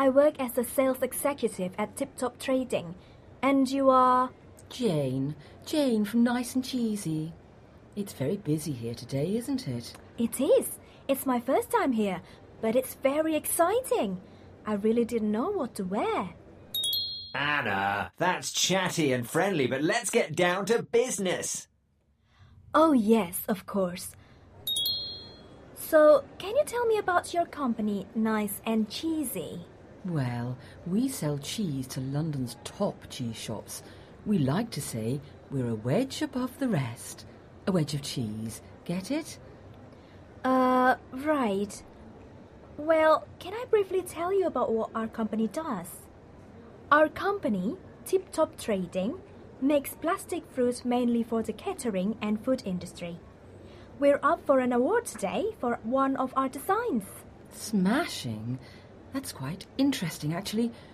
I work as a sales executive at Tip Top Trading. And you are? Jane. Jane from Nice and Cheesy. It's very busy here today, isn't it? It is. It's my first time here, but it's very exciting. I really didn't know what to wear. Anna, that's chatty and friendly, but let's get down to business. Oh, yes, of course. So, can you tell me about your company, Nice and Cheesy? Well, we sell cheese to London's top cheese shops. We like to say we're a wedge above the rest. A wedge of cheese. Get it? Right. Well, can I briefly tell you about what our company does? Our company, Tip Top Trading, makes plastic fruit mainly for the catering and food industry. We're up for an award today for one of our designs. Smashing. That's quite interesting, actually.